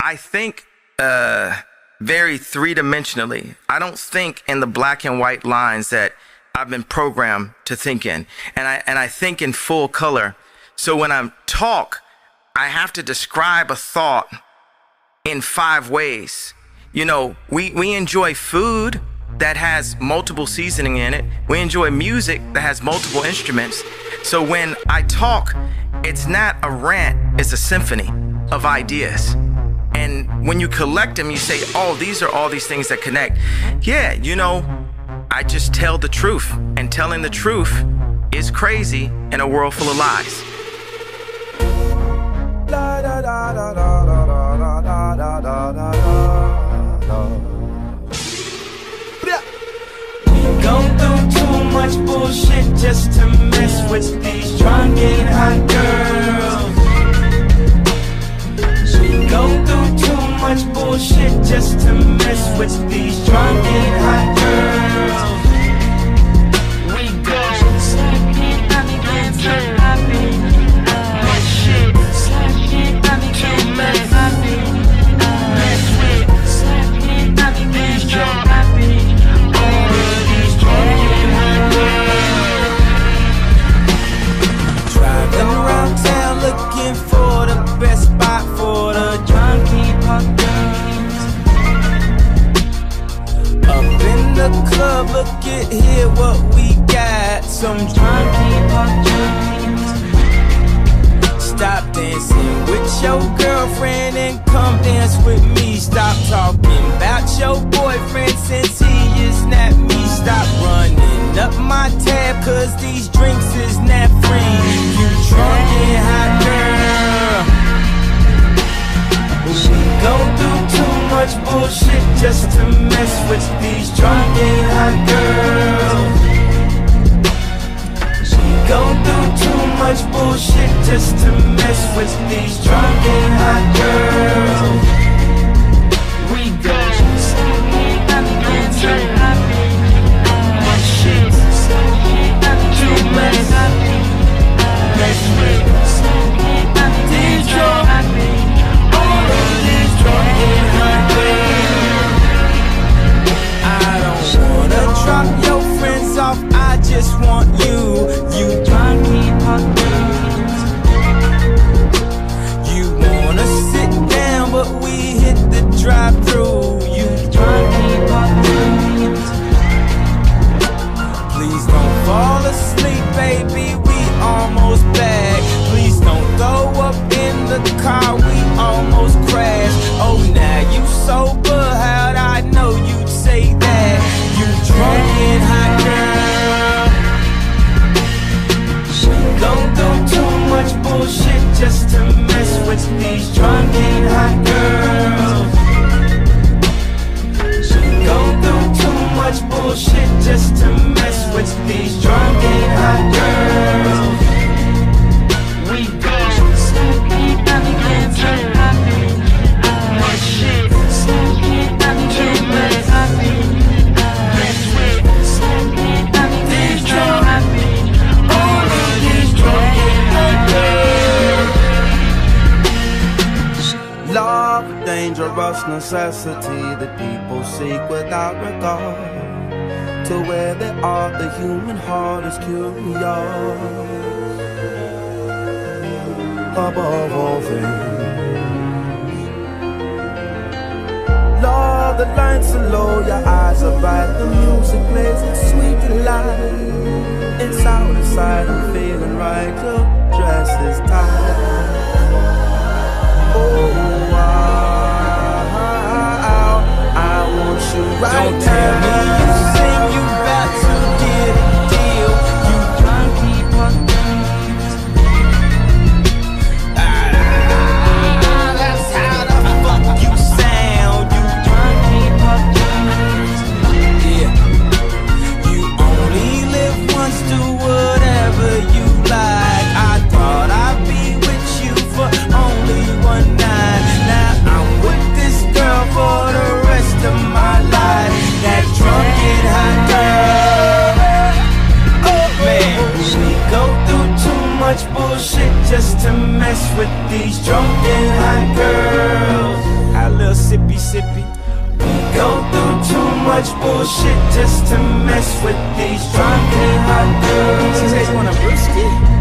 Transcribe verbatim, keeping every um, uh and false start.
I think uh, very three-dimensionally. I don't think in the black and white lines that I've been programmed to think in. And I and I think in full color. So when I talk, I have to describe a thought in five ways. You know, we, we enjoy food that has multiple seasoning in it. We enjoy music that has multiple instruments. So when I talk, it's not a rant, it's a symphony of ideas. And when you collect them, you say, oh, these are all these things that connect. Yeah, you know, I just tell the truth. And telling the truth is crazy in a world full of lies. La da da da da da da da da da da. We go through too much bullshit just to mess with these drunk and hot girls. We go through too much bullshit just to mess with these drunk and hot girls. We go slacking, I be dancing, I be uh, shit. Slacking, I be dancing, I be uh, mess with. Slacking, I be dancing, I be all of these drunk and hot girls. Driving around town looking for the best spot for the drunk and hot girls. Up in the club, look at here what we got. Some drunk and hot girls. Stop dancing with your girlfriend and come dance with me. Stop talking about your boyfriend since he is not me. Stop running up my tab cause these drinks is not free. You drunk and hot girl. We go through too much bullshit just to mess with these drunk and hot girls. We go through too much bullshit just to mess with these drunk and hot girls. We go slacking, I be dancing, I be uh, shit. Slacking, I be dancing, I be uh, mess with. Slacking, I be dancing, I be all of these drunk and hot girls. I don't wanna drop your friends off, I just want you. You drunk and hot girls. You wanna sit down, but we hit the drive-thru. You drunk and hot girls. Please don't fall asleep, baby, we almost back. Please don't go up in the car, we almost crashed. Oh, now you sober, how'd I know you'd say that? You drunk and hot girl. We go through too much bullshit just to mess with these drunk and hot girls. We go through too much bullshit just to mess with these drunk and hot girls. We go slacking, I be dancing, I be uh, shit. Slacking, I be dancing, I be uh, mess with. Slacking, I be dancing, I be all of these drunk and hot girls. Love, dangerous necessity that people seek without regard to where they are. The human heart is curious above all things. Lord, the lights are low, your eyes are bright, the music plays with sweet delight. It's out of sight, I'm feeling right, your dress is tight. Oh, wow, I want you right. Don't tell me you sing, you about to get a deal. You drunk people things. Ah, that's how the fuck you sound. You drunk people things. Yeah. You only live once, do whatever you like. I thought I'd be with you for only one night. much bullshit just to mess with these drunk and hot girls. She says you want a brewski?